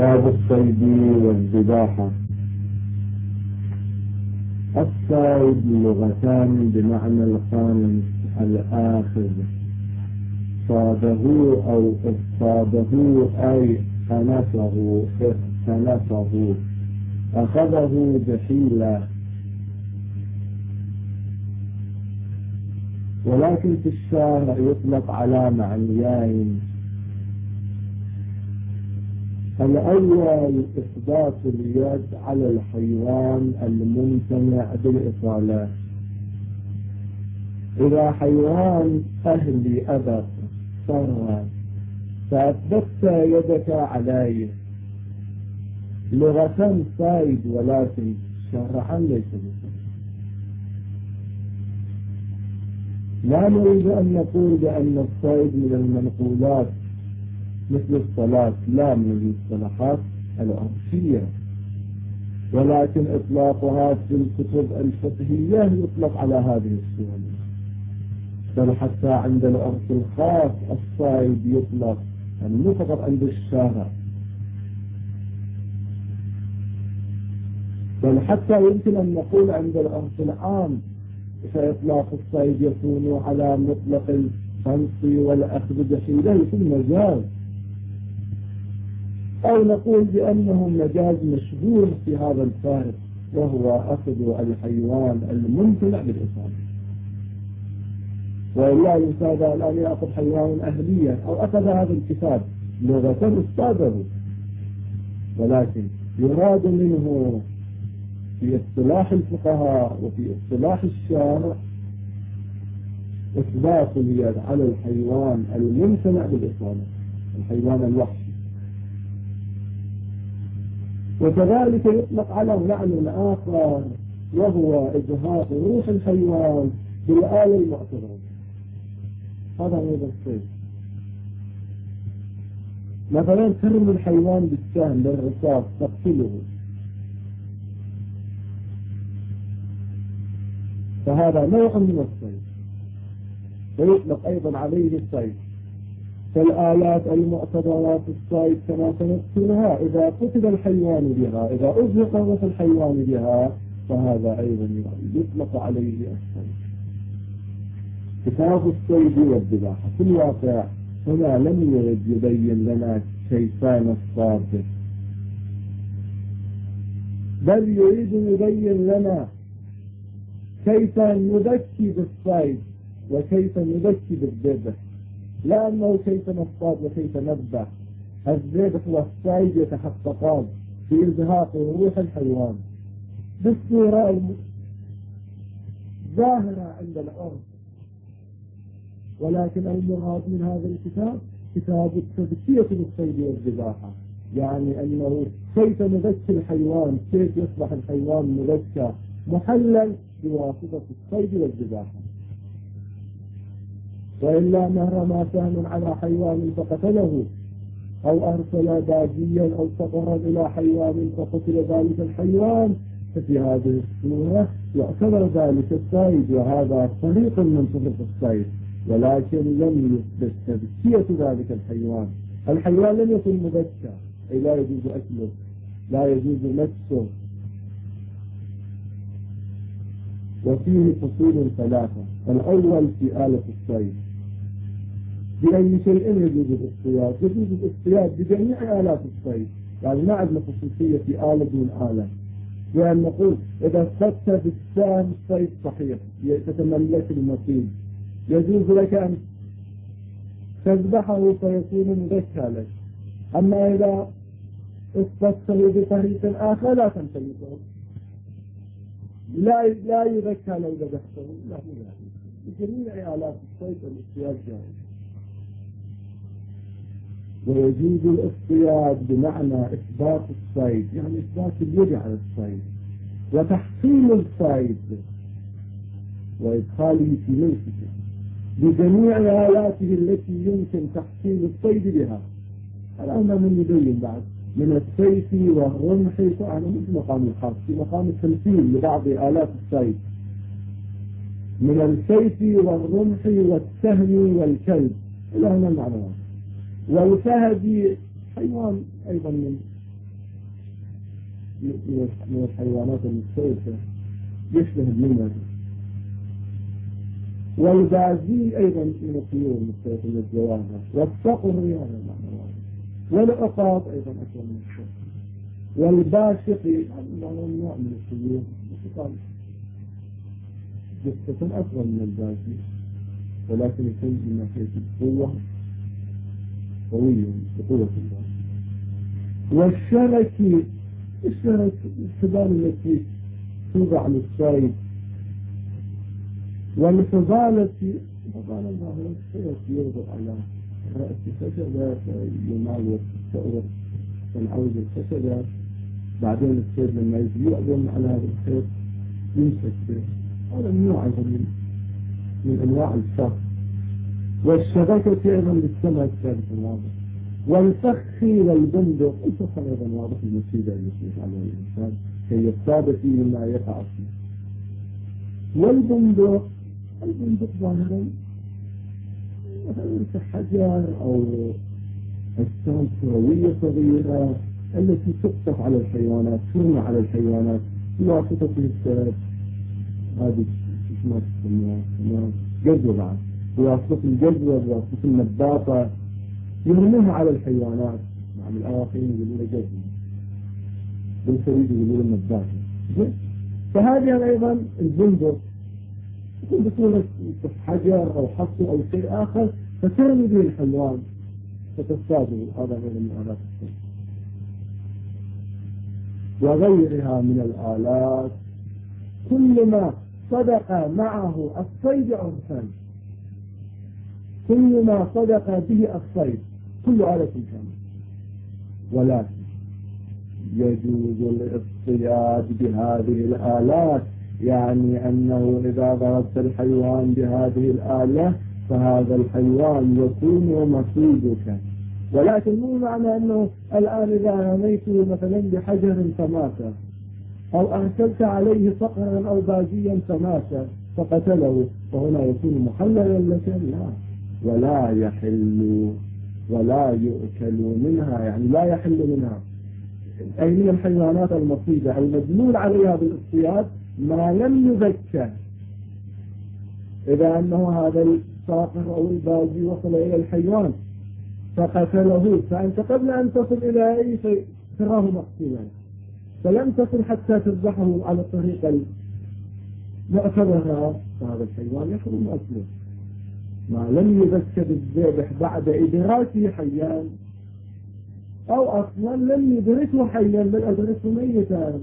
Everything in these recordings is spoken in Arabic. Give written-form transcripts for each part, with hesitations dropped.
باب الصيد والذباحة. الصيد لغتان بمعنى الخامس الآخر. صاده أو اصطاده أي خنفه اختنفه أخذه بحيلة. ولكن في الشارع يطلق على معنيين: الأول إثبات اليد على الحيوان الممتنع بالإصالة. إذا حيوان أهلي أبق صرا فأثبتت يدك عليه، لغة صيد ولكن شرعا ليس بصيد. لا نريد أن نقول بأن الصيد من المنقولات مثل الصلاة، لا، من المصطلحات العرفية، ولكن إطلاقها في الكتب الفقهية يطلق على هذه الصور. بل حتى عند العرف الخاص الصيد يطلق، يعني مو فقط عند الشارع، بل حتى يمكن أن نقول عند العرف العام فإطلاق الصيد يكون على مطلق الخمس والأخذ بحيلة يكون مجاز، أو نقول بأنه مجاز مشهور في هذا الفارق، وهو أخذ الحيوان الممتنع بالإصابة. وإلا يساعد الآن يأخذ حيوان أهليا أو أخذ هذا الكتاب لغة اصطاده، ولكن يراد منه في اصطلاح الفقهاء وفي اصطلاح الشارع إثبات اليد على الحيوان الممتنع بالإصابة، الحيوان الوحشي. وكذلك يطلق على معنى آخر، وهو إزهاق روح الحيوان بالآلة المعتبرة. هذا هو الصيد. مثلا ترمي الحيوان بالسهم بالرصاص تقتله، فهذا نوع من الصيد، ويطلق أيضا عليه الصيد. فالآلات المعتبرات الصيد كما سنذكرها، إذا قتل الحيوان بها، إذا أزهق روح الحيوان بها، فهذا أيضا يطلق عليه الصيد. كتاب الصيد والذباحة في الواقع هنا لم يرد يبين لنا كيفان الصاد، بل يريد يبين لنا كيف نذكي بالصيد وكيف نذكي بالذبح، لأنه كيف نصطاد وكيف نذبح. الذبح والصيد يتحققان في إزهاق روح الحيوان بالصورة الظاهرة عند العرف، ولكن المراد من هذا الكتاب كتاب التذكية بالصيد والذباحة، يعني أنه كيف نذكي الحيوان، كيف يصبح الحيوان مذكى محلل بواسطة الصيد والذباحة. وإلا ما رمى سهم على حيوان فقتله، أو أرسل باجيا أو سطرا إلى حيوان فقتل ذلك الحيوان، ففي هذه الصورة يعتبر ذلك الصيد، وهذا طريق من طرق الصيد، ولكن لم يثبت تذكية ذلك الحيوان. الحيوان لم يكن مذكى، أي لا يجوز أكله، لا يجوز مسه. وفيه فصول ثلاثة: الأول في آلة الصيد، بأي شيء يجوز الاصطياد؟ يجوز الاصطياد بجميع آلات الصيد، يعني ما عندنا خصوصية في آلة من آلة، يعني نقول إذا اصطدت بالسهم الصيد صحيح تتملك المصيد، يجوز لك أن تذبحه فيكون مذكى لك. أما إذا اصطدته بطريق آخر لا تمتلكه، لا يذكى لو ذبحته، لا يذكى. بجميع آلات الصيد والاصطياد جائز. ويجوز الاصطياد بمعنى إثبات الصيد، يعني إثبات اليد على الصيد، وتحصيل الصيد وإدخاله في ملكه بجميع آلاته التي يمكن تحصيل الصيد بها. الآن من يبين بعد من السيف والرمح، فأنا مش مقام الخاص، في مقام التمثيل لبعض آلات الصيد، من السيف والرمح والسهم والكلب إلى هنا المعنى. والفهد حيوان أيضا من من الحيوانات المفترسة يشبه النمر، والبازي أيضا من الطيور المفترسة من الجواهر، والصقر يعني والعقاب أيضا أكثر من الصقر، والباشقي نوع من الطيور يقال جثة أصغر من البازي ولكن يكون من ناحية القوة قوي بقوة الله. والشرك الحبال التي توضع للصيد، والفضالة فضال الله الشيء يوضع على رأس خشبة ينال وتستأرق تنعوز الخشبة، بعدين الصيد لما يجي يؤذن على هذا الخيط يمسك به. هذا نوع من أنواع الفخ. والشبكة أيضا للسمك ثالث واضح. والفخ والبندق الفخ أيضا واضح المصيبة التي يفعلها الإنسان كي يصطاد فيه ما يقع فيه. والبندق ظاهرا مثلا كحجر أو أجسام كروية صغيرة التي تقطف على الحيوانات، ترمى على الحيوانات بواسطة السبب. هذه اسمها جذوة بعد، بواسطة الجذوة بواسطة النباطة يرميها على الحيوانات. يعني الآخرين يقولون جذوة، بالخليج يقولون النباطة. فهذه أيضا البندق يكون بصورة حجر أو حصر أو شيء آخر فترمي به الحيوان فتصطاده. هذا غير من آلات الصيد وغيرها من الآلات. كل ما صدق معه الصيد عرفا، كل ما صدق به الصيد كل آلة كاملة. ولكن يجوز الاصطياد بهذه الآلات، يعني أنه إذا ضربت الحيوان بهذه الآلة فهذا الحيوان يكون مصيدك، ولكن مو معنى أنه الآن إذا رميته مثلا بحجر فمات أو أرسلت عليه صقرا أو بازيا فمات فقتله فهنا يكون محللا لك. لا، ولا يحل ولا يؤكل منها، يعني لا يحل منها أي من الحيوانات المصيدة المدلول عليها بالاصطياد ما لم يذكى. إذا أنه هذا الصقر أو البازي وصل إلى الحيوان فقتله، فأنت قبل أن تصل إلى أي شيء تراه مقتولا، فلم تصل حتى تذبحه على الطريقة المعتبرة، فهذا الحيوان يحرم أكله ما لم يذكى بالذبح بعد إدراكه حيا، أو أصلا لم يدركه حيا بل أدركه ميتا.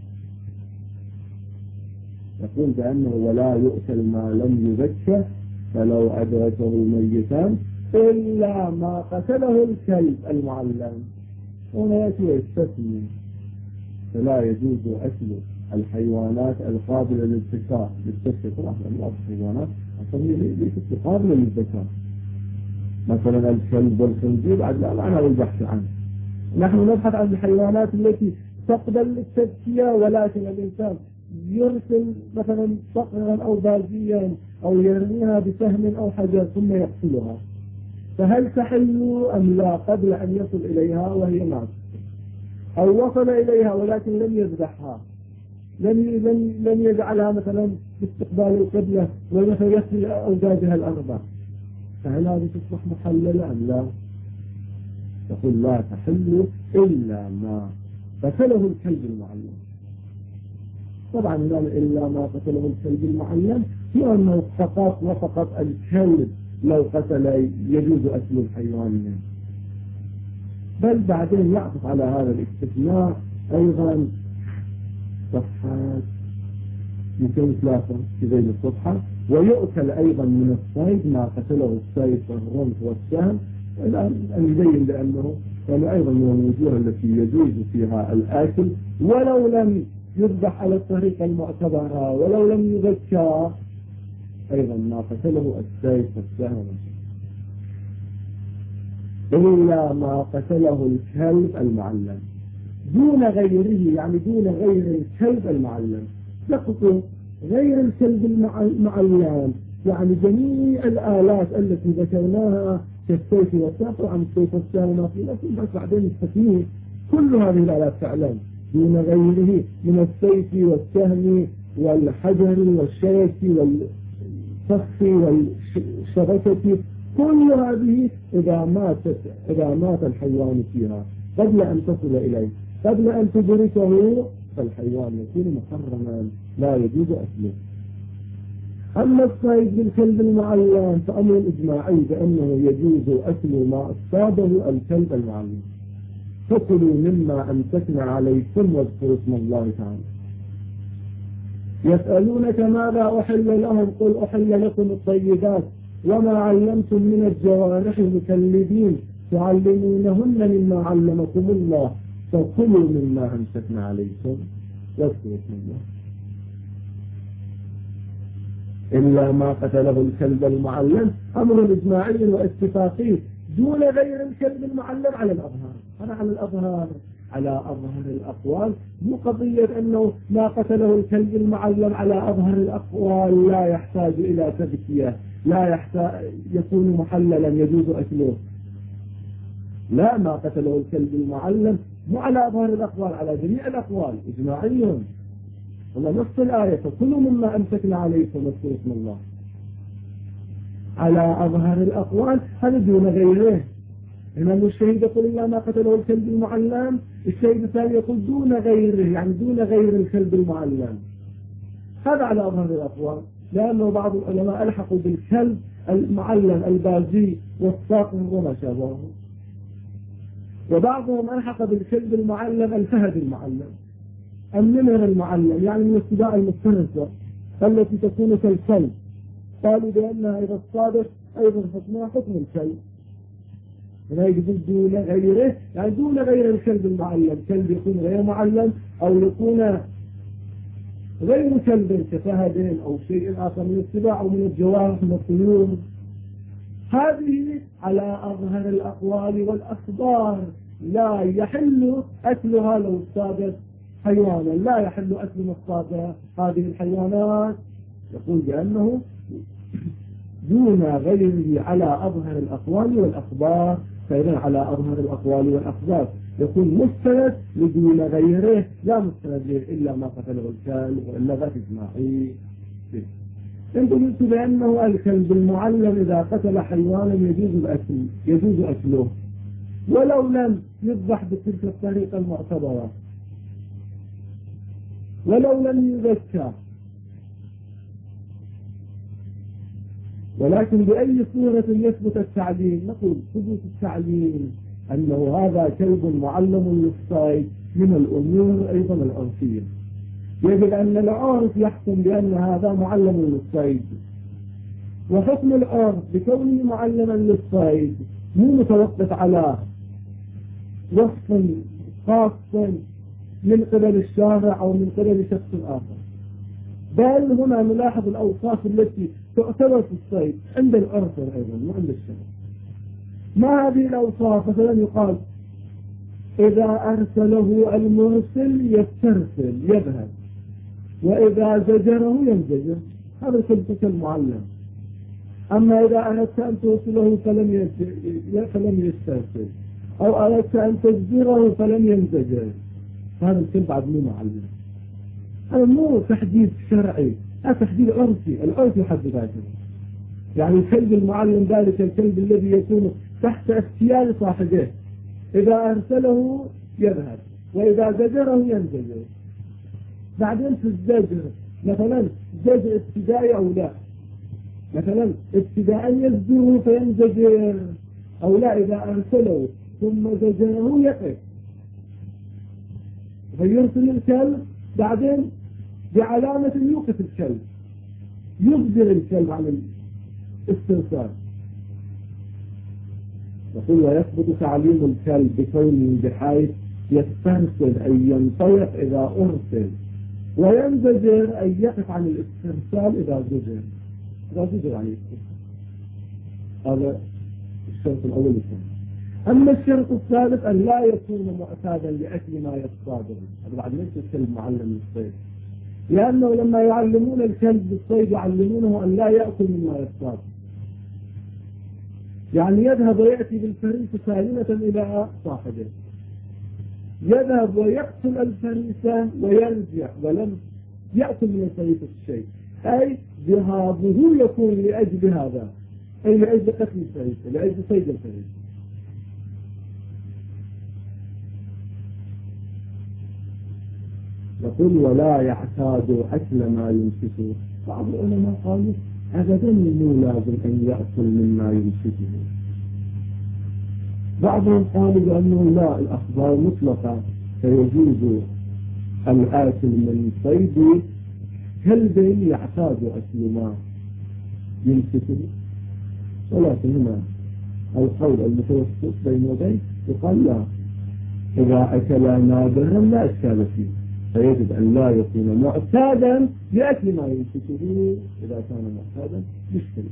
يقول بأنه ولا يؤكل ما لم يذكى فلو أدركه ميتا إلا ما قتله الكلب المعلم. هنا يأتي ويستثني، فلا يجوز أكل الحيوانات القابلة للذكاء طبعا بعض الحيوانات أصلا ليست قابلة للذكاء، مثلا الكلب والخنزير بعد لا معنى البحث عنه. نحن نبحث عن الحيوانات التي تقبل التذكية، ولكن الإنسان يرسل مثلا صقرا أو بازيا أو يرميها بسهم أو حجر ثم يقتلها، فهل تحل أم لا قبل أن يصل إليها وهي معه، أو وصل إليها ولكن لم يذبحها، لم يجعلها مثلا باستقبال القبلة ومثلا يصل أوزاجها الأربع، فهل هذه تصبح محللة أم لا؟ تقول لا تحل إلا ما قتله الكلب المعلم. طبعا إلا ما قتله الكلب المعلم هي أنه فقط وفقط الكلب لو قتل يجوز أكل الحيوان منه، بل بعدين يعطف على هذا الاستثناء أيضا صفحات 203 في ذيل الصفحة. ويؤكل أيضا من الصيد ما قتله الصيد والرمح والسهم، الآن نبين لأنه كان أيضا من الوجوه التي يجوز فيها الآكل ولو لم يذبح على الطريقة المعتبرة ولو لم يذكى، أيضا ما قتله السيف والسهم إلا ما قتله الكلب المعلم دون غيره، يعني دون غير الكلب المعلم. يقصد غير الكلب المعلم يعني جميع الآلات التي ذكرناها كالسيف والسهم. عن السيف والسهم ما في لكن بس بعدين التكميل كل هذه الآلات فعلا دون غيره من السيف والسهم والحجر والشرك والفخ والشبكة، كل هذه إذا مات الحيوان فيها قبل أن تصل إليه، قبل أن تدركه، فالحيوان يكون محرما لا يجوز أكله. أما الصيد بالكلب المعلم فأمر إجماعي بأنه يجوز أكل ما أصابه الكلب المعلم. فكلوا مما أمسكنا عليكم واذكروا اسم الله تعالى. يسألونك ماذا أحل لهم قل أحل لكم الطيبات وما علمتم من الجوارح مكلبين تعلمونهن مما علمكم الله فكلوا مما أمسكنا عليكم واذكروا اسم الله. إلا ما قتله الكلب المعلم أمر إجماعي واتفاقي دون غير الكلب المعلم على الأظهار. أنا على الأظهار، على أظهر الأقوال، مو قضية أنه ما قتله الكلب المعلم على أظهر الأقوال لا يحتاج إلى تذكية، لا يحتاج يكون محللا يجوز أكله. لا، ما قتله الكلب المعلم مو على أظهر الأقوال، على جميع الأقوال إجماعي. والله نص الآية فكلوا مما أمسكنا عليكم واذكروا اسم الله. على أظهر الأقوال هذا دون غيره. إمام الشهيد يقول إلا ما قتله الكلب المعلم، الشهيد الثاني يقول دون غيره، يعني دون غير الكلب المعلم. هذا على أظهر الأقوال، لأنه بعض العلماء ألحقوا بالكلب المعلم البازي والصاقر وما شابهه، وبعضهم ألحق بالكلب المعلم الفهد المعلم، النمر المعلم، يعني من السباع المفترسة التي تكون كالكلب. قالوا بأنها إذا اصطادت أيضا حكمها حكم الكلب. هنا يقول دون غيره، يعني دون غير الكلب المعلم، كلب يكون غير معلم أو يكون غير كلب كفهد أو شيء آخر من السباع أو من الجوارح من الطيور. هذه على أظهر الأقوال والأخبار لا يحل أكلها لو اصطادت حيوانا، لا يحل أكل مصطاد هذه الحيوانات. يقول بأنه دون غيره على أظهر الأقوال والأخبار، فإذا على أظهر الأقوال والأخبار يكون مستند لدون غيره، لا مستند له إلا ما قتله الكلب وإلا ذات إجماعي. انتم قلت بأنه الكلب المعلم إذا قتل حيوانا يجوز أكله ولو لم يذبح بتلك الطريقة المعتبرة، ولو لم يذكى، ولكن بأي صورة يثبت التعليم؟ نقول ثبوت التعليم أنه هذا كلب معلم للصيد من الأمور أيضا العرفية. يجب أن العرف يحكم بأن هذا معلم للصيد، وحكم العرف بكونه معلما للصيد مو متوقف على وصف خاص من قبل الشارع أو من قبل شخص آخر، بل هنا نلاحظ الأوصاف التي تعتبر في الصيد عند العرف أيضا مو عند الشرع. ما هذه الأوصاف؟ مثلا يقال إذا أرسله المرسل يسترسل يذهب، وإذا زجره ينزجر، هذا كلب المعلم. أما إذا أردت أن توصله فلم يسترسل، أو أردت أن تزجره فلم ينزجر، هذا الكلب بعد مو معلم. هذا مو تحديد شرعي، هذا تحديد عرفي، العرف يحدد ذلك. يعني الكلب المعلم ذلك الكلب الذي يكون تحت اختيار صاحبه، إذا أرسله يذهب وإذا زجره ينزجر. بعدين في الزجر مثلا زجر ابتدائي أو لا، مثلا ابتداء يزجره فينزجر أو لا، إذا أرسله ثم زجره يقف فيرسل الكلب، بعدين بعلامة يوقف الكلب، يصدر الكلب عن الاسترسال. يقول ويثبت تعليم الكلب بكونه بحيث يسترسل أي ينطلق إذا أرسل، وينزجر أي يقف عن الاسترسال إذا زجر عن الاسترسال. هذا الشرط الأول الثاني. أما الشرط الثالث أن لا يكون معتادا لأكل ما يصطاده. هذا بعد ليس الكلب معلم للصيد، لأنه لما يعلمون الكلب بالصيد يعلمونه أن لا يأكل مما يصطاد، يعني يذهب ويأتي بالفريسة سالمة إلى صاحبه، يذهب ويقتل الفريسة ويرجع ولم يأكل من الفريسة الشيء، أي ذهابه يكون لأجل هذا، أي لأجل قتل الفريسة، لأجل صيد الفريسة. يقول ولا يعتاد أكل ما يمسكه. بعض العلماء قالوا أبدا مو لازم أن يأكل مما يمسكه. بعضهم قالوا بأنه لا، الأخبار مطلقة فيجوز الآكل من صيد كلب يعتاد أكل ما يمسكه. ولكن هنا القول المتوسط بين يديه يقال لا، إذا أكل نادرا لا إشكال فيه، فيجب أن لا يكون معتادا لأكل ما يمسكه. إذا كان معتادا يشكل.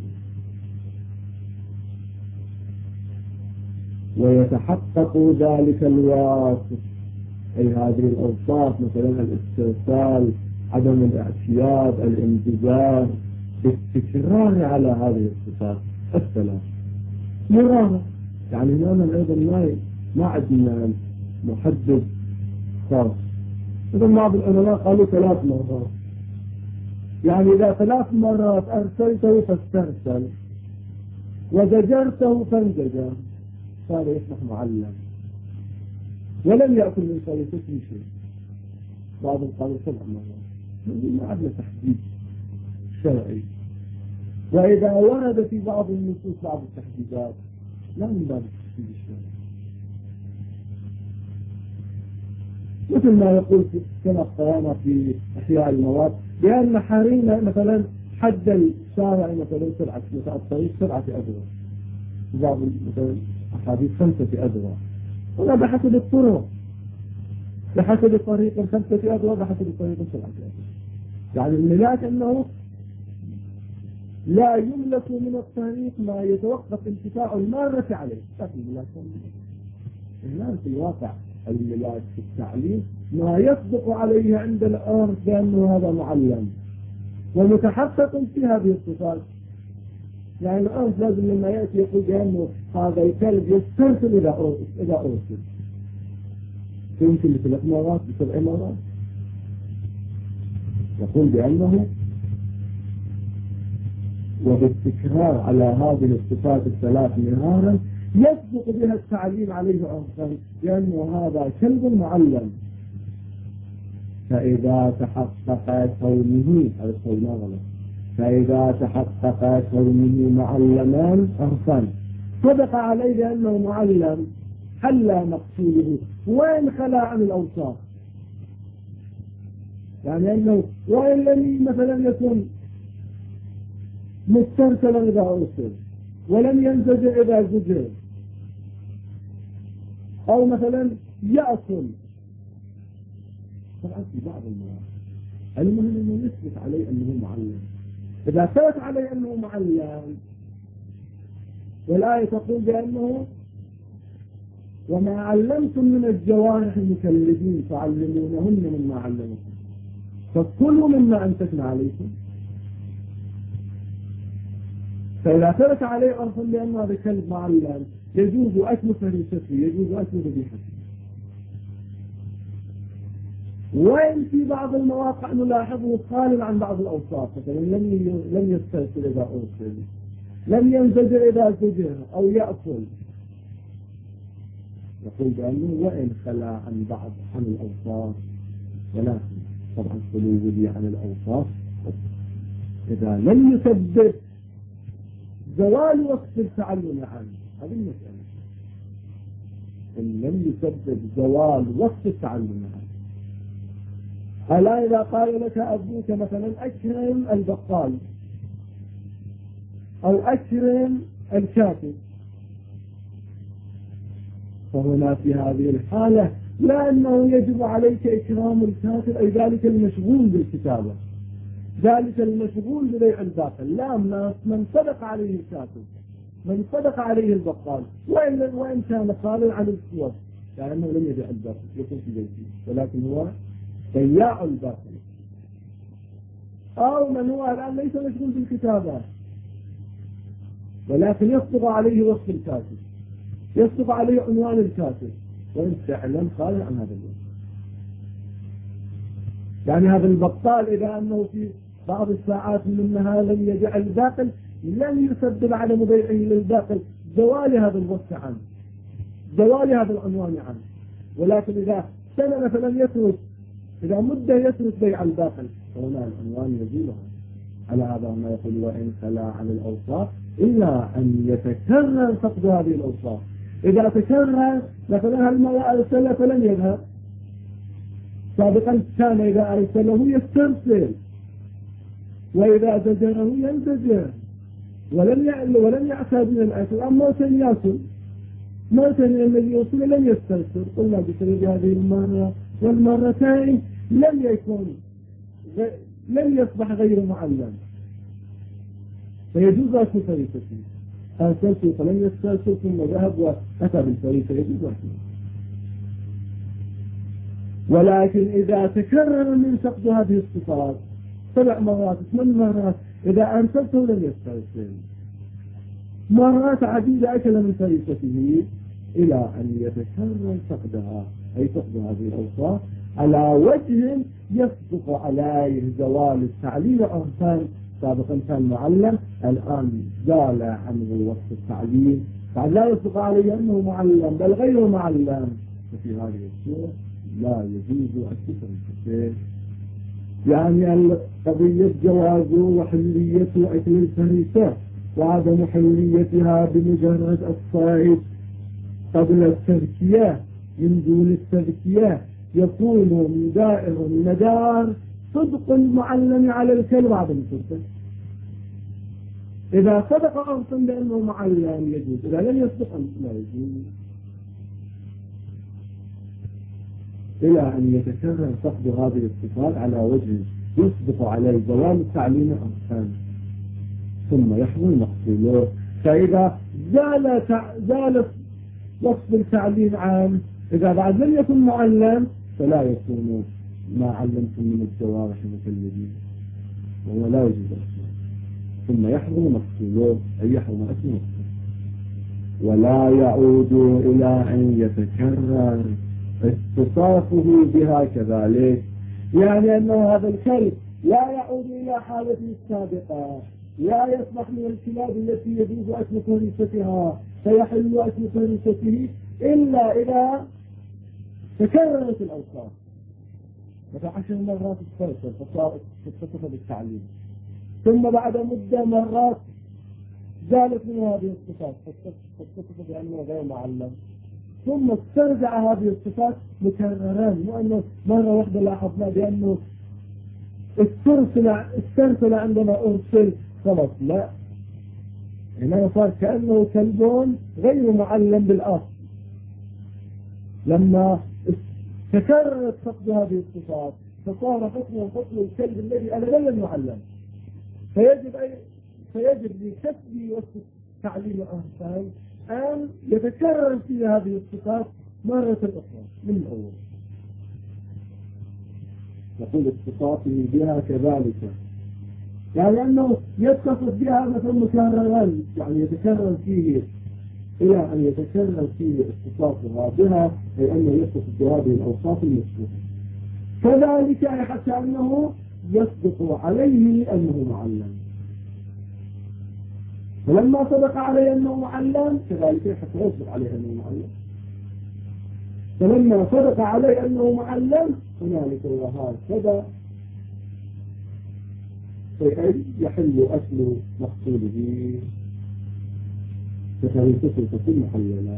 ويتحقق ذلك الواصف، أي هذه الأوصاف مثلا الاسترسال، عدم الاعتياد، الانتظار، بالتكرار على هذه الصفات الثلاث مرارة. يعني هنا أيضا ما عندنا محدد خاص. مثل بعض العلماء قالوا 3 مرات، يعني إذا 3 مرات أرسلته فاسترسل وزجرته فانزجر صار يصبح معلم ولم يأكل من فريسته شيء. بعضهم قالوا 7 مرات، ما عندنا تحديد شرعي. وإذا ورد في بعض النصوص بعض التحديدات لا من باب التحديد الشرعي، مثل ما يقول كما قرانا في إحياء المواد بأن حرينا مثلا حد الشارع مثلا سرعة الطريق 7 أذرع، بعض مثلا أحاديث 5 أذرع، ولا بحسب الطرق، بحسب الطريق 5 أذرع، بحسب الطريق 7 أذرع. يعني الملاك أنه لا يملك من الطريق ما يتوقف انتفاع المارة عليه، لكن الملاك هنا في الواقع الملاك في التعليم ما يصدق عليه عند الأرض بأنه هذا معلم ومتحقق في هذه الصفات. يعني الأرض لازم لما يأتي يقول بأنه هذا الكلب يسترسل إذا أرسل، يمكن ب3 مرات ب7 مرات يقول بأنه وبالتكرار على هذه الصفات ال3 مرارا يصدق بها التعليم عليه أرسل لأنه هذا كلب معلم. فإذا تحقق كونه فإذا تحقق كونه معلما أرسل صدق عليه بأنه معلم، حل مقصوده وإن خلا عن الأوصاف. يعني أنه وإن لم مثلا يكن مسترسلا إذا أرسل ولم ينزجر إذا زجر، أو مثلا يأكل. طبعا في بعض المواقف المهم أنه يثبت عليه أنه معلم. إذا ثبت عليه أنه معلم والآية تقول بأنه وما علمتم من الجوارح المكلفين فعلمونهن مما علمكم فكلوا مما أنتجنا عليكم. فإذا ثبت عليه أرسل بأنه هذا كلب معلم يجوز أكل فريسته، يجوز أكل ذبيحته. وإن في بعض المواقع نلاحظه خال عن بعض الأوصاف، مثلا لم يسترسل إذا أرسل، لم ينزجر إذا زجر أو يأكل، يقول بأنه وإن خلا عن الأوصاف، ولكن طبعا خلوه عن الأوصاف إذا لم يسبب زوال وقت التعلم عنه. هذه المسألة، إن لم يسبب زوال وقت التعلم عنه. ألا إذا قال لك أبوك مثلا أكرم البقال أو أكرم الكاتب، فهنا في هذه الحالة لا أنه يجب عليك إكرام الكاتب أي ذلك المشغول بالكتابة، ذلك المشغول ببيع الباقل، لا، من صدق عليه الكاتب، من صدق عليه البقال، وإن كان خالا عن الصور، يعني أنه لم يبيع الباقل يكون في بيته ولكن هو بياع الباقل. أو من هو الآن ليس مشغول بالكتابة ولكن يصدق عليه وصف الكاتب، يصدق عليه عنوان الكاتب، وأنت فعلا خارج عن هذا الوصف. يعني هذا البطال إذا أنه في بعض الساعات من النهار لم يجعل الداخل لن يسبب عدم بيعه للداخل زوال هذا الوصف عنه، زوال هذا العنوان عنه. ولكن إذا سنن فلم يترك، إذا مدة يترك بيع الداخل فهنا العنوان يزيلها. على هذا ما يقول وإن خلا عن الأوصاف إلا أن يتكرر فقد هذه الأوصاف. إذا تكرر مثلا المرأة أرسل فلم يذهب، سابقا كان إذا أرسله يسترسل، وإذا زجره ينزجر، ولم يعتاد من الأكل. أما موتن يأكل، موتن الذي يوصل لم يسترسل. قلنا بسبب هذه المرة والمرتين لم يصبح غير معلم، فيجوز أكل فريسته. أرسلته فلم يسترسل ثم ذهب وأتى بالفريسة، يجوز أكله. ولكن إذا تكرر من فقد هذه الصفات 7 مرات 8 مرات، إذا أرسلته لم يسترسل، مرات عديدة أكل من فريسته إلى أن يتكرر فقدها، أي فقد هذه الأوصاف على وجه يصدق عليه زوال التعليل والأرسال. سابقا كان معلم، الآن زال عنه وصف التعليل، فلا يصدق عليه أنه معلم بل غير معلم، ففي هذه الصورة لا يجوز الكفر. يعني قضية جواز وحلية أكل الفريسة وعدم حليتها بمجرد الصيد قبل التذكية من دون التذكية يكون من دائر المدار صدق المعلم على الكلب عدم صدقه. إذا صدق أرسل بأنه معلم يجوز، إذا لم يصدق لا يجوز، إلى أن يتكرر فقد هذه الصفات على وجه يصدق عليه زوال التعليم الأرسال ثم يحمل مقصوله. فإذا زال وصف التعليم عام، إذا بعد لم يكن معلم فلا يكون ما علمتم من الجوارح المكلبين، وهو لا يجوز أصلا. ثم يحرم مقصوله، أي يحرم أكل مقصوله، ولا يعود إلى أن يتكرر اتصافه بها كذلك. يعني أن هذا الكلب لا يعود إلى حالته السابقة، لا يصبح من الكلاب التي يجوز أكل فريستها فيحل أكل فريسته إلا إذا تكررت الأوصاف. مثل 10 مرات استرسل فصار اتصف بالتعليم، ثم بعد مدة مرات زالت من هذه الصفات فاتصف بأنه غير معلم، ثم استرجع هذه الصفات مكرران، مو أنه مرة واحدة لاحظنا بأنه استرسل عندما أرسل خلاص، لا، هنا صار كأنه كلبون غير معلم بالأصل. لما تكررت فقد هذه الصفات فصار حكم الكلب الذي أنا لم يعلم، فيجب لكسب وصف تعليم الأرسال أن يتكرر في هذه الصفات مرة أخرى من الأول. نقول اتصافه بها كذلك، يعني أنه يتصف بها مثل مكررا، يعني يتكرر فيه إلى أن يتكرر فيه اتصافها بها، أي أنه يتصف بهذه الأوصاف المشروعة. كذلك حتى أنه يصدق عليه أنه معلم، فلما صدق عليه أنه معلم كذلك حتى يصدق عليه أنه معلم، فلما صدق عليه أنه معلم هنالك وهكذا يحل أكل مقصوده فخريطته تكون محللة.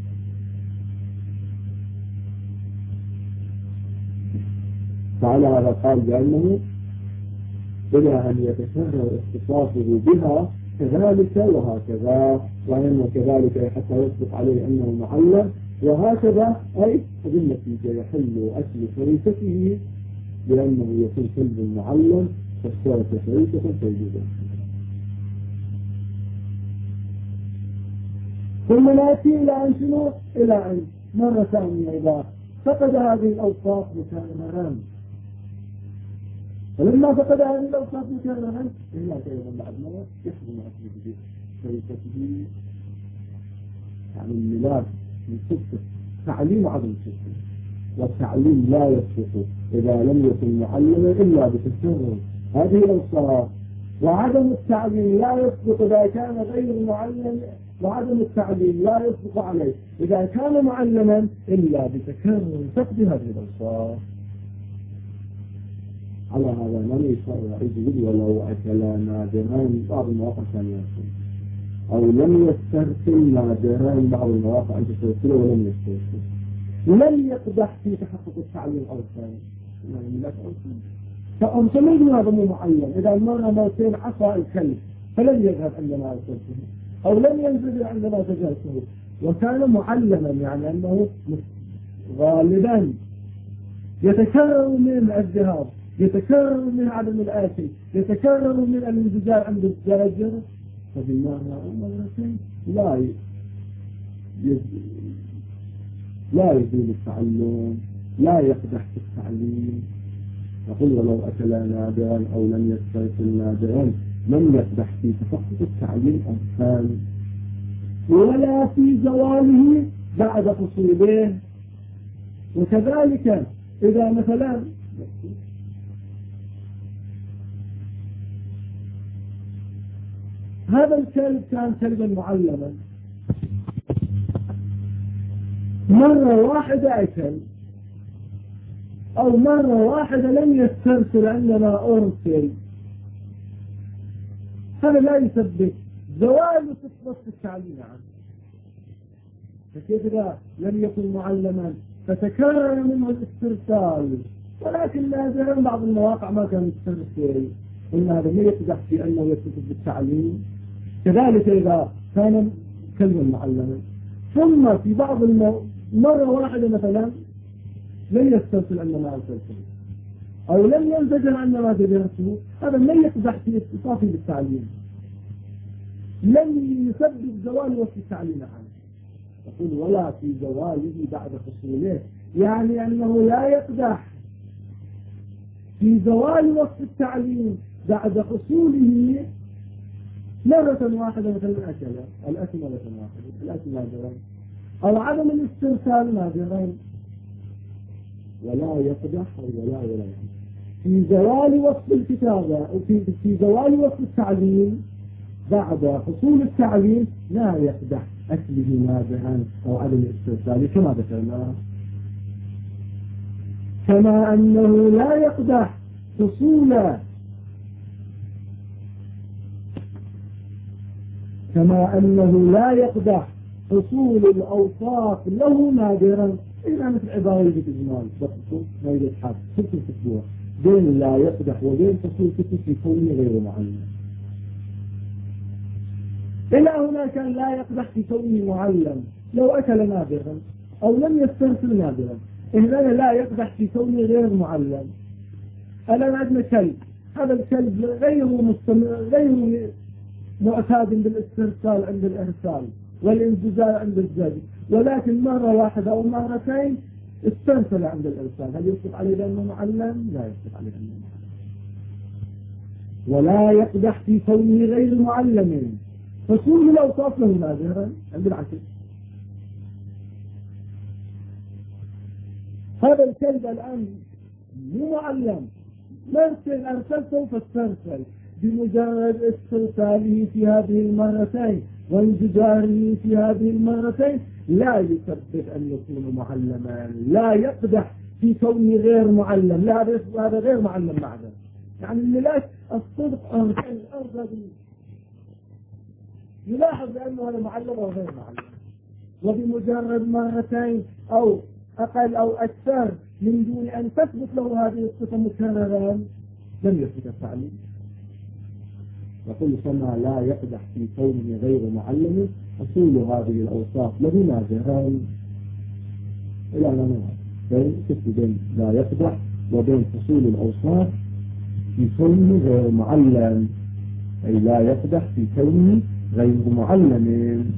فعلى هذا قال بأنه إلى أن يتكرر اختصاصه بها كذلك وهكذا، وأنه كذلك حتى يصدق عليه أنه معلم، وهكذا أي بالنتيجة يحل أكل فريسته لأنه يكون كلب معلم فاختارت فريسة فيجوز. ثم نأتي إلى أن شنو؟ إلى أن مرة ثانية إذا فقد هذه الأوصاف مكررا، فلما فقد هذه الأوصاف مكررا إلا أيضا بعد مرة يحرم أكل فريسته، يعني الميلاد من صدق التعليم وعدم التشريع. والتعليم لا يصلح إذا لم يكن معلما إلا بتشريع. هذه الأوصاف. وعدم التعليم لا يصلح إذا كان غير معلم، وعدم التعليم لا يصلح عليه إذا كان معلما إلا بتكرر فقد هذه الأوصاف. على هذا من يشرع يجب ولو أكل نادرين بعض المواقع ثانية، أو لم يسترسل نادرين بعض المواقع أن تسترسل ولم يسترسل، لم يقدح في تحقق التعليم أو الثاني. فأرسل هذا مو معلم. إذا المرأة موتين عصا الكلب فلم يذهب عندما أرسلته، أو لم ينزل عندما سجلته، وكان معلما يعني أنه غالبا يتكرر من الذهاب، يتكرر من عدم الآكل، يتكرر من الانزجار عند الدرجة، فبالمعنى مرتين لا يزيد التعلم، لا يقدح في التعليم. يقول ولو أكل نادرا أو لم يسترسل نادرا لم يقدح في تفقد التعليم أنسان، ولا في زواله بعد حصوله. وكذلك إذا مثلا هذا الكلب كان كلبا معلما، مرة واحدة أكل، أو مرة واحدة لم يسترسل عندما أرسل، هذا لا يسبب زوال صفة التعليم عنه. فكيف إذا لم يكن معلما فتكرر منه الاسترسال، ولكن نادرا بعض المواقع ما كان يسترسل، إن هذا ما يقدح في أنه يتصف بالتعليم. كذلك إذا كان كلمة معلما ثم في بعض مرة واحدة مثلا لم يسترسل عندما أرسلته، أو لم ينزجر عندما تدرسه، هذا ما يقدح في اتصافه بالتعليم، لم يسبب زوال وصف التعليم عنه. يقول ولا في زواله بعد حصوله، يعني أنه لا يقدح في زوال وصف التعليم بعد حصوله مرة واحدة، مثلا الأكل مرة واحدة، الأكل نادرا، أو عدم الاسترسال نادرا، ولا يقدح ولا يقدح في زوال وصف الكتابة، أو في زوال وصف التعليم بعد حصول التعليم لا يقدح أكله نادرا أو عدم الاسترسال كما ذكرنا. كما أنه لا يقدح حصول كما أنه لا يقدح حصول الأوصاف له نادرا، إلا مثل عبارة الإجمال بخصوص ما يجحف ست الأسبوع بين لا يقدح وبين حصول كتب في كونه غير معلم. إلى هنا كان لا يقدح في كونه معلم لو أكل نادرا أو لم يسترسل نادرا. هنا لا يقدح في كونه غير معلم. الآن عندنا كلب، هذا الكلب غير معتاد بالاسترسال عند الإرسال والانزجار عند الزج، ولكن مرة واحدة أو مرتين استرسل عند الإرسال. هل يصدق عليه بأنه معلم؟ لا يصدق عليه بأنه معلم. ولا يقدح في كونه غير معلم، فكل الأوصاف له نادرا عند العكس. هذا الكلب الآن مو معلم، مرتين أرسلته فاسترسل، بمجرد استرساله في هذه المرتين وانزجاره في هذه المرتين لا يسبب أن يكون معلما. لا يقدح في كونه غير معلم، لا هذا غير معلم معنا، يعني اللي الصدق أرض يلاحظ بأنه هذا معلم أو غير معلم، وبمجرد مرتين أو أقل أو أكثر من دون أن تثبت له هذه الصفة مكررا لم يثبت التعليم. يقول كما لا يقدح في كونه غير معلم حصول هذه الأوصاف له نادرا. إلى أن بين لا يقدح وبين حصول الأوصاف في كونه غير معلم، أي لا يقدح في كونه غير معلم.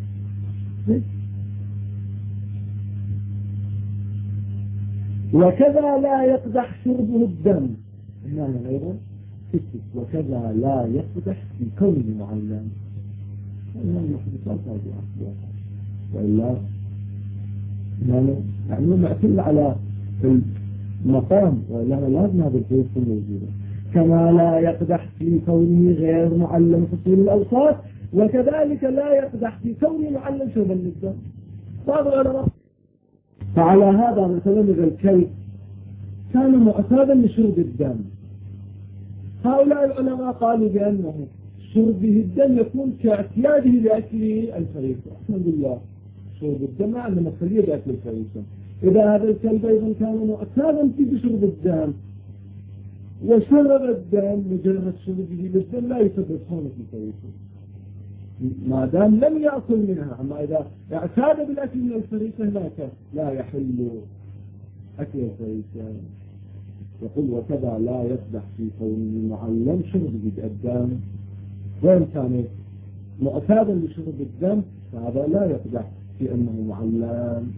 وكذا لا يقدح شربه الدم، هنا غيره وكذا لا يقدح في كونه معلم. وإلا يعني معتل على المقام، ولا لازم هذا الجزء موجودة. كما لا يقدح في كونه غير معلم حصول الأوصاف، وكذلك لا يقدح في كونه معلم شرب النسبة. بعض العلماء فعلى هذا مثلا إذا الكلب كان معتادا لشرب الدم، هؤلاء العلماء قالوا بأنه شربه الدم يكون كاعتياده لأكل الفريسة. الحمد لله شرب الدم عندما نخليه بأكل الفريسة. إذا هذا الكلب أيضا كان معتادا في شرب الدم وشرب الدم، مجرد شربه للدم لا يسبب حمى في الفريسة ما دام لم يأكل منها. أما إذا اعتاد بالأكل من الفريسة هناك لا يحل أكل الفريسة. يقول وكذا لا يقدح في كون معلم شربه الدم، وإن كان معتادا لشرب الدم فهذا لا يقدح في أنه معلم.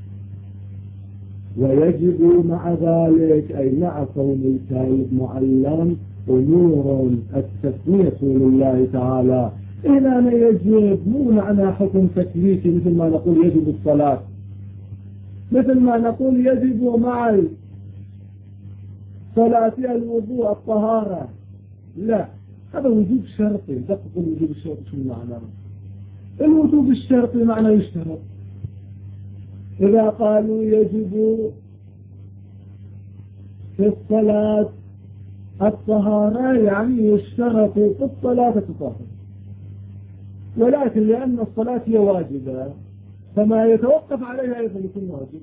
ويجب مع ذلك أي مع كون الكلب معلم أمور التسمية لله تعالى. هنا يجب مو معنى حكم تكليفي مثل ما نقول يجب الصلاة، مثل ما نقول يجب مع صلاة الوضوء الطهارة، لا، هذا وجوب شرطي. تقصد الوجوب الشرطي شو المعنى؟ الوجوب الشرطي معنى يشترط. إذا قالوا يجب في الصلاة الطهارة يعني يشترط في الصلاة الطهارة، ولكن لأن الصلاة هي واجبة فما يتوقف عليها أيضا يكون واجب.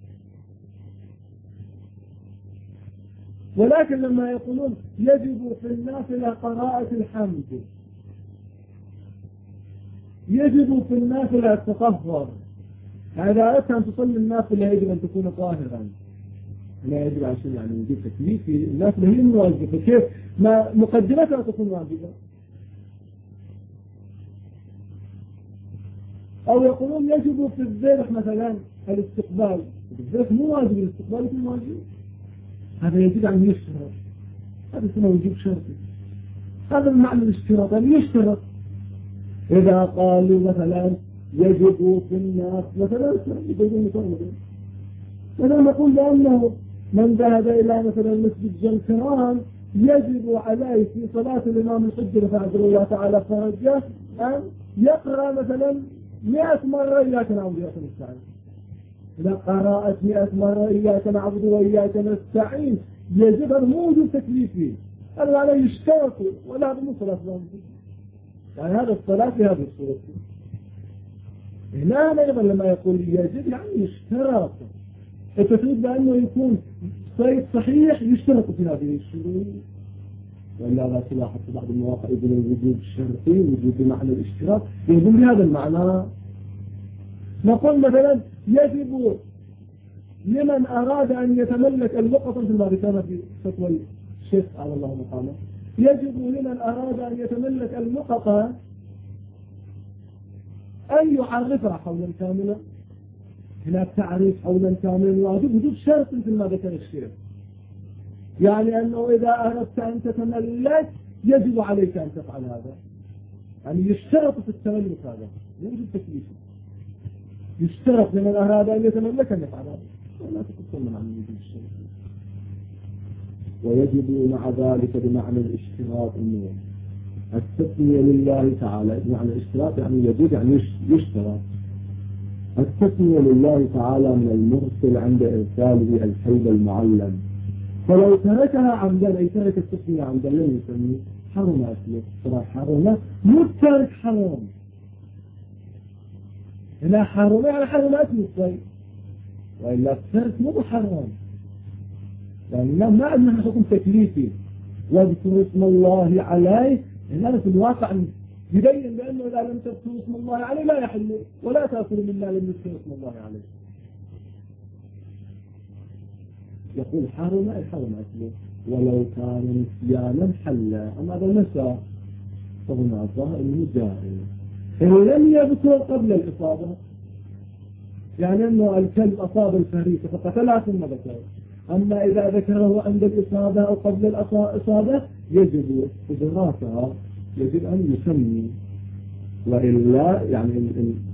ولكن لما يقولون يجب في النافلة قراءة الحمد، يجب في النافلة التطهر، يعني إذا أردت أن تصلي النافلة يجب أن تكون طاهرا، لا يجب عشان يعني يجب تكليفي. النافلة هي الواجبة، فكيف ما مقدمتها تكون واجبة؟ أو يقولون يجب في الذبح مثلا الاستقبال، الذبح مو واجب، الاستقبال يكون واجب، هذا يجب أن يشترط، هذا اسمه وجوب شرطي. هذا المعنى الاشتراط أن يشترط. إذا قالوا مثلا يجب في الناس مثلا نقول بأنه من ذهب إلى مثلا مسجد جنكران يجب عليه في صلاة الإمام الحجة فعبد الله تعالى فرجه أن يقرأ مثلا 100 مرة إياك نعبد وإياك نستعين. إذا قرأت 100 مرة إياك نعبد وإياك نستعين يجب أن موجود تكليفي، هذا عليه يشترط، ولا هذا مو صلاة يعني هذا الصلاة في هذه الصورة. هنا أيضا لما يقول يجب يعني يشترط، التفريد بأنه يكون صيد صحيح يشترط في هذه الشروط، وإلا لا تلاحظ في بعض المواقع يقول الوجود الشرطي وجود بمعنى الاشتراط يقول بهذا المعنى. نقول مثلا يجب لمن أراد أن يتملك اللقطة مثل ما ذكرنا في فتوى الشيخ على الله مقامه، يجب لمن أراد أن يتملك اللقطة أن يعرفها حولا كاملا. هناك تعريف حولا كاملا واجب، وجود شرط مثل ما ذكر الشيخ، يعني أنه إذا أردت أن تتملك يجب عليك أن تفعل هذا، يعني يشترط في التملك هذا يوجد تكليف، يشترط لمن أراد أن يتملك أن يفعل هذا، ولا تتكلم عن وجود الشرط. ويجب مع ذلك بمعنى الاشتراط أنه التسمية لله تعالى، بمعنى الاشتراط يعني يجب يعني يشترط التسمية لله تعالى من المرسل عند إرساله الكلب المعلم، فلو تركها عمدا أي ترك التسمية عمدا لم يسمي حرم أكله. ترى حرم مو الترك حرام، هنا حرم يعني حرم أكل الصيد، وإلا الترك مو حرام، يعني ما عندنا حكم تكليفي واذكر اسم الله عليه. هنا في الواقع يبين بأنه إذا لم تذكر اسم الله عليه لا يحل، ولا تأكل مما لم يذكر اسم الله عليه. يقول حرم أي حرم أكله، ولو كان نسيانا حلا، أما هذا نسى فهنا الظاهر أنه جائز إن لم يذكر قبل الإصابة، يعني أنه الكلب أصاب الفريسة فقتلها ثم ذكر، أما إذا ذكره عند الإصابة أو قبل الإصابة يجب إدراكها، يجب أن يسمي، وإلا يعني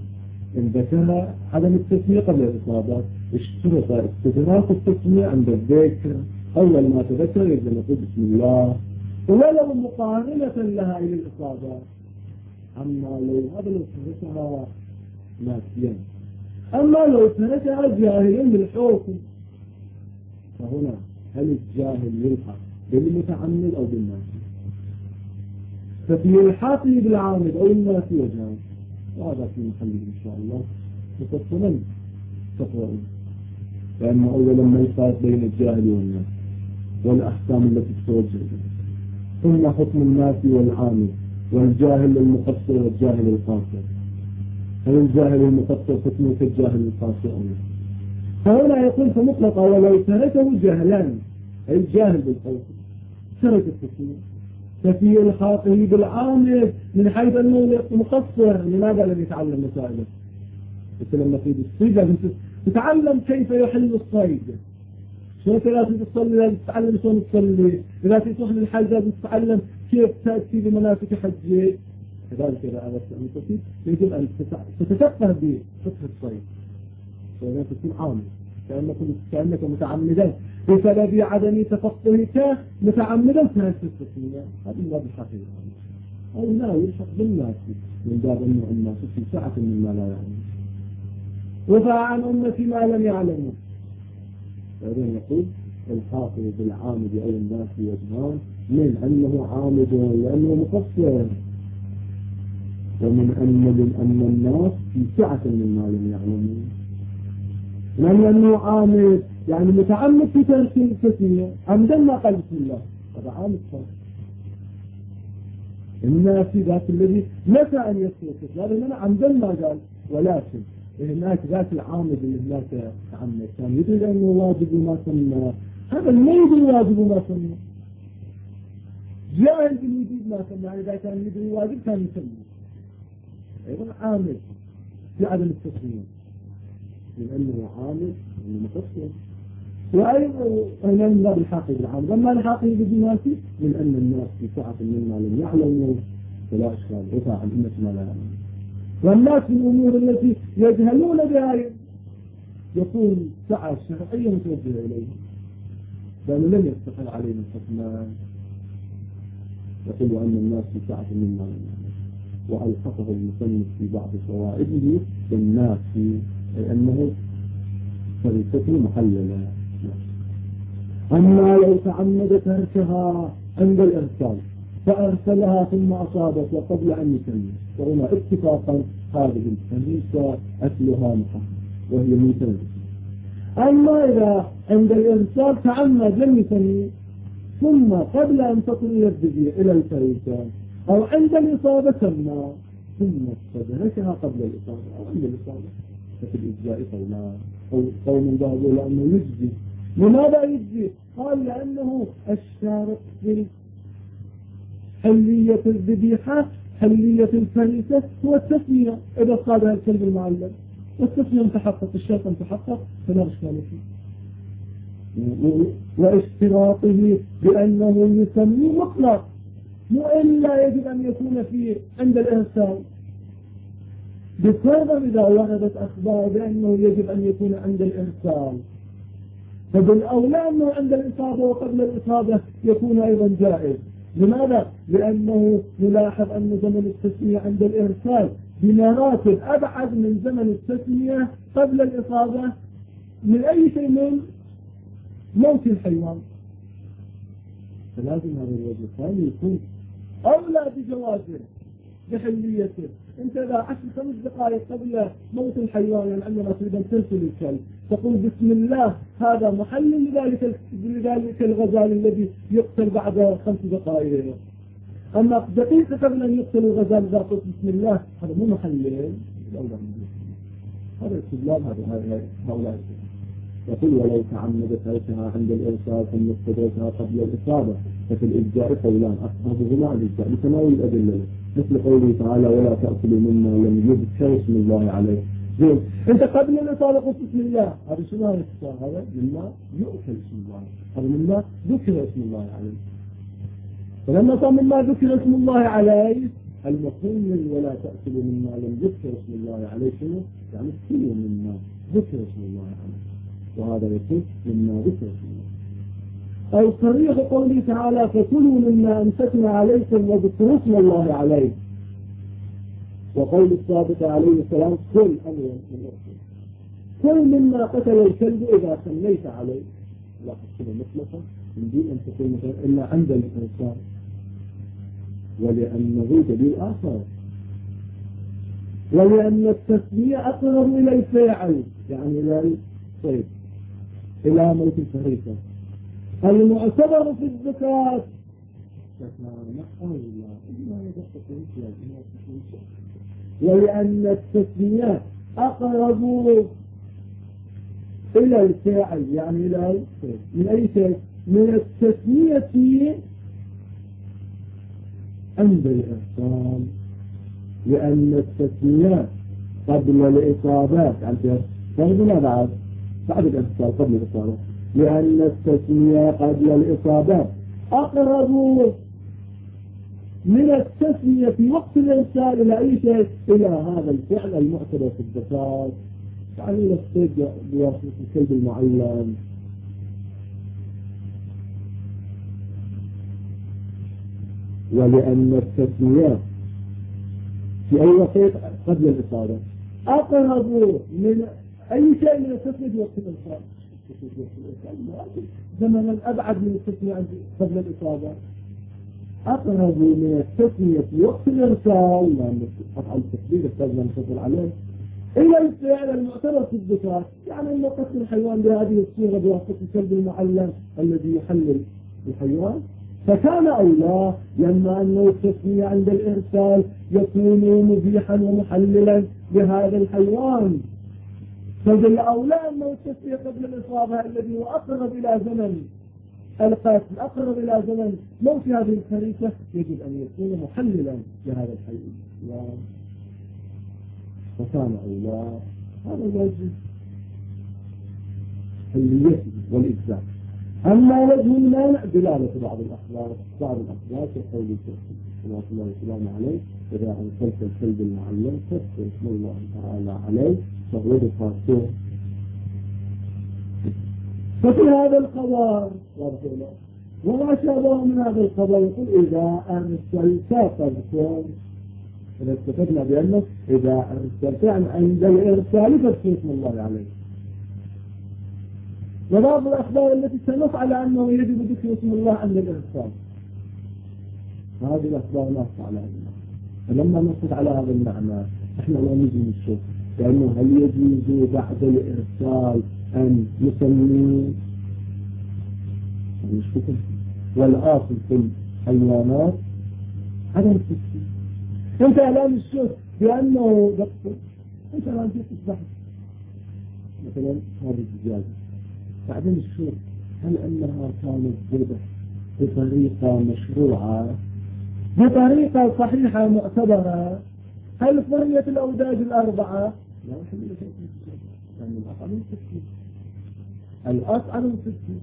إن ذكر عدم التسمية قبل الإصابة اشترط استدراك التسمية عند الذكر. أول ما تذكر يجب أن نقول بسم الله ولو مقارنة لها إلى الإصابة. أما لو هذا لو تركها ناسيا، أما لو تركها جاهلا بالحكم، فهنا هل الجاهل يلحق بالمتعمد أو بالناسي؟ ففي الحاقه بالعامد أو الناسي وجهان، وهذا في محله إن شاء الله مفصلا تقرأون، لأنه أولا ما الفرق بين الجاهل والناس والأحكام التي تتوجه إليه، ثم حكم الناس والعامل والجاهل المقصر والجاهل القاصر. هل الجاهل المقصر حكمه كالجاهل القاصر أو لا؟ فهنا يقول فمطلقا ولو تركه جهلا، أي الجاهل بالقول ترك التسمية. ففي الحاقه بالعامل من حيث أنه مقصر، لماذا لم يتعلم مسائله؟ مثل لما تريد الصيد لازم تتعلم كيف يحل الصيد، شلون لازم تصلي لازم تتعلم شلون تصلي، إذا تروح للحج لازم تتعلم كيف تأتي بمناسك حجك. كذلك إذا أردت أن تصيد يجب أن تتفقه بفقه الصيد، فإذا تكون عامل كأنك متعمدا بسبب عدم تفقهك متعمدا تنسى التسمية. هذا الباب الحقيقي، أو لا يلحق بالناس من باب أنه الناس في سعة مما لا يعلم وفاء عن أمتي ما لم يعلموا. بعدين يقول الحاقه بالعامد أو الناس وجهان، من أنه عامد لأنه مقصر، ومن أن الناس في سعة مما لم يعلموا. لأنه عامد يعني متعمد في ترك التسمية عمدا ما قال بسم الله، هذا عامد صار. الناس ذات الذي نسى أن يذكر هذا لأنه عمدا ما قال، ولكن هناك ذات العامد اللي هناك تعمد كان يدري أنه واجب ما سمى، هذا ما يدري واجب ما سمى، جاهل بالوجود ما سمى، يعني إذا كان يدري واجب كان يسمى، أيضا عامد في عدم التسمية لأنه عامد أنه مقصر. وأيضا هنا من باب الحاقه بالعامد. أما الحاقه بالناس من أن الناس في سعة مما لم يعلموا فلا إشكال، وفاء عن أمة ما لا يعلمون. والناس في الأمور التي يجهلون بها يكون سعة شرعية متوجهة إليه، لأنه لم يستقر عليه من حكمان. يقول أن الناس في سعة مما لم يعلموا، وألحقه المصنف في بعض فوائده بالناس أي أنه فريسته محللة. أما لو تعمد تركها عند الإرسال فأرسلها ثم أصابت وقبل أن يسمي، فهنا اتفاقا هذه الكنيسة أكلها محرم وهي من تنسي. أما إذا عند الإرسال تعمد لم يسمي ثم قبل أن تصل إلى الفريسة أو عند الإصابة سمى ثم استدركها قبل الإصابة أو عند الإصابة، ففي الإجزاء قولان، أو قول ذهبوا لأنه يجزي. لماذا يجزي؟ قال لأنه الشارط في حلية الذبيحة حلية الفريسة هو التسمية، إذا قالها الكلب المعلم والتسمية متحقق، الشرط متحقق فلا إشكال فيه. واشتراطه بأنه يسمي مطلق، وإلا يجب أن يكون فيه عند الإرسال، بفرض إذا وردت أخبار بأنه يجب أن يكون عند الإرسال، فبالأولى أنه عند الإصابة وقبل الإصابة يكون أيضا جائز. لماذا؟ لأنه نلاحظ أن زمن التسمية عند الإرسال بمراتب أبعد من زمن التسمية قبل الإصابة من أي شيء من موت الحيوان، فلازم هذا الوجه الثاني يكون أولى بجوازه بحليته. انت اذا 10-5 دقائق قبل موت الحيوان، يعني عندما تريد ان ترسل الكلب تقول بسم الله، هذا محلل لذلك الغزال الذي يقتل بعد 5 دقائق. اما دقيقة قبل ان يقتل الغزال اذا قلت بسم الله هذا مو محلل، هذا استدلال هؤلاء. يقول ولو تعمد تركها عند الإرسال ثم استدركها قبل الإصابة ففي الإجزاء قولان، أصحابهما الإجزاء بتناول الأدلة، مثل قوله تعالى ولا تأكلوا مما لم يذكر اسم الله عليه. زين، أنت قبل الإصابة قلت بسم الله، هذا شنو هذا؟ مما يؤكل اسم الله، هذا مما ذكر اسم الله عليه. فلما صار مما ذكر اسم الله عليه المكمل ولا تأكلوا مما لم يذكر اسم الله عليه شنو؟ يعني كلوا مما ذكر اسم الله عليه، وهذا يكون مما ذكر اسم الله. أو صريح قوله تعالى فكلوا مما أمسكنا عليكم وذكروا اسم الله عليه، وقول الصادق عليه السلام كل أمر من أخر كل مما قتل الكلب إذا سميت عليه. لا تكون مطلقا من دون أن تكون مثلا إلا عند الإنسان، ولأنه دليل آخر، ولأن التسمية أقرب إلى الفاعل، يعني إلى الصيد، إلى موت الفريسة. المعتبر في الزكاة ولأن التسمية أقرب إلى الفاعل، يعني إلى الصيد. من أي شيء؟ من التسمية عند الإرسال، لأن التسمية قبل الإصابات، يعني فرضنا بعد الإرسال قبل الإصابات، لأن التسمية قبل الإصابات أقرب من التسمية في وقت الإرسال إلى أي شيء؟ إلى هذا الفعل المعتبر في الزكاة، يعني إلى الصيد بواسطة الكلب المعلم. ولأن التسمية في أي وقت قبل الإصابة أقرب من أي شيء من التسمية في وقت الإرسال، زمنا أبعد من التسمية قبل الإصابة، أقرب من التسمية في وقت الإرسال، لأن قطع التسبيل استاذنا نفضل عليه، إلى الفعل المعتبر في الزكاة، يعني أن قتل الحيوان بهذه الصيغة بواسطة الكلب المعلم الذي يحلل الحيوان، فكان أولى، لما أنه التسمية عند الإرسال يكون مبيحا ومحللا لهذا الحيوان، فبالأولى أنه التسمية قبل الإصابة الذي هو أقرب إلى زمن القتل، أقرب إلى زمن موت هذه الفريسة، يجب أن يكون محللا لهذا الحيوان، فكان أولى هذا الوجه حليته والإجزاء. أما وجه المانع دلالة بعض الأخبار كقول صلى الله عليه وسلم عليه إذا أنزلت الكلب المعلم فاذكر اسم الله تعالى عليه فهو بخاصه. ففي هذا الخبر وما شابه من هذا الخبر يقول إذا أرسلت فاذكر، إذا استفدنا بأنه إذا أرسلت عند الإرسال فاذكر اسم الله عليه. وبعض الأخبار التي سنص على أنه يجب ذكر اسم الله عند الإرسال، هذه الأخبار نص على هذا. فلما نص على هذا المعنى احنا لا نجي نشوف لأنه هل يجوز بعد الإرسال أن نسمي نشوف والآصل في الحيوانات هذا التسمية. انت الآن الشوف بأنه دكتور انت الآن تصبح مثلا هذه الدجاجة، بعدين الشوف هل أنها كانت ذبح بطريقة مشروعة بطريقة صحيحة معتبرة؟ هل فرية الأوداج الأربعة؟ لا حمل شيء يعني الأصل من التسكين، الأصل من التسكين،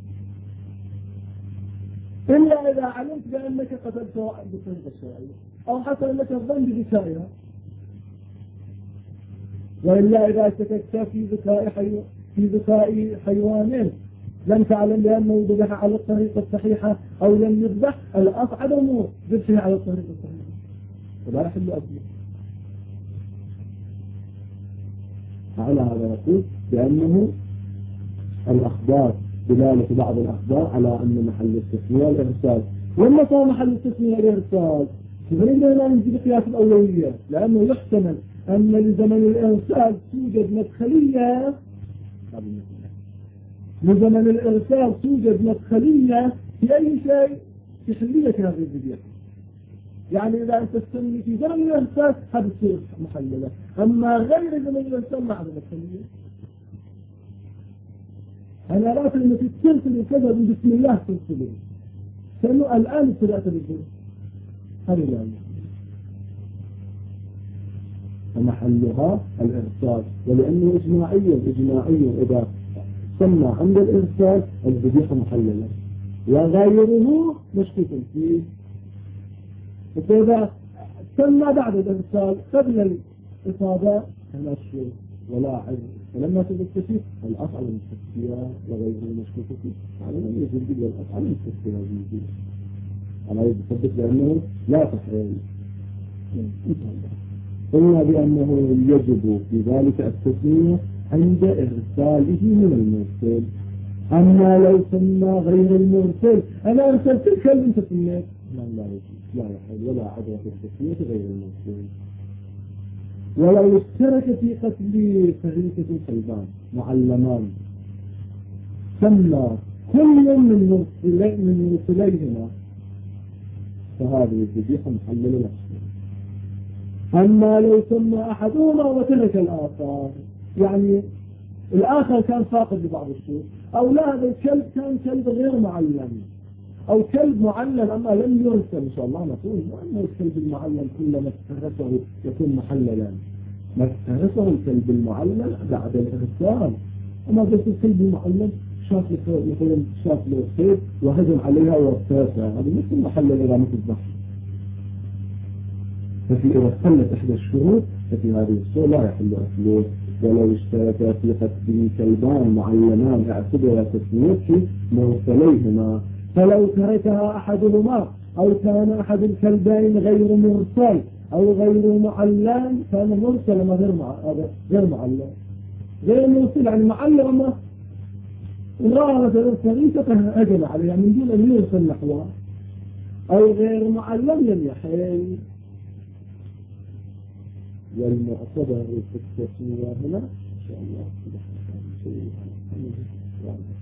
إلا إذا علمت بأنك قتلت بطريقة شرعية أو حصل لك الظن بذكائها، وإلا إذا اشتككت في ذكاء حيوان لم تعلم بأنه ذبح على الطريقة الصحيحة أو لم يذبح، الأصل عدم ذبحه على الطريقة الصحيحة، ولا يحل أبدا. على هذا نقول بأنه الأخبار دلالة بعض الأخبار على أن محل التسمية الإرسال، لما صار محل التسمية الإرسال فنقدر لا نجد قياس الأولوية، لأنه يحتمل أن لزمن الإرسال توجد مدخلية لزمن الإرسال توجد مدخلية في أي شيء في حلية هذه الذبيحة، يعني إذا أنت تسمي في زمن الإرسال هذا تصير محللة، أما غير زمن الإرسال ما هذا مدخلية. أنا لا أتريد أن ترسل كذا بسم الله ترسله لأنه الآن ابتدأت بالظلم هذا لا فمحلها الإرسال، ولأنه إجماعيا إذا سمى عند الإرسال الذبيحة محللة وغيره مشكوك فيه، فإذا ثم بعد الإرسال قبل الإصابة تنشر ولا عز. فلما تثبت فيه الأفعل المستثنية وغير المشكوك فيه على من يجب إلا الأفعل المستثنية بيجي أنا يثبت بأنه لا تحريم. قلنا بأنه يجب في ذلك التسمية عند إرساله من المرسل. أما لو سمى غير المرسل أنا أرسلت الكلب أنت سميت لا يجب لا يحل ولا عدوى في التسمية غير المرسل. ولو اشترك في قتل فريقة الكلبان معلمان سمى كل من مرسليهما فهذه الذبيحة محللة نفسه. أما لو سمى أحدهما وترك الآخر يعني الآخر كان فاقد لبعض الشيء أو لا هذا الكلب كان كلب غير معلم أو كلب معلم أما لم يرسل إن شاء الله نقول وأن الكلب المعلم كلما استهرسه يكون محللا ما استهرسه الكلب المعلم بعد الإرسال. أما بس الكلب المعلم شاف مثلا شاف له خير وهجم عليها وارتاسها هذا مثل محلل إلى مثل الضحك. ففي إذا خلت إحدى الشروط ففي هذه الصورة لا يحل أكله. ولو اشترك في قتل كلبان معلمان اعتبر تسميته مرسليهما فلو تركها أحدهما أو كان أحد الكلبين غير مرسل أو غير معلم كان مرسل ما غير معلم غير مرسل يعني معلم رأى مثلا فريسة هجم عليها من دون أن يرسل نحوها أو غير معلم لم يحل. والمعتبر في التسمية هنا إن شاء الله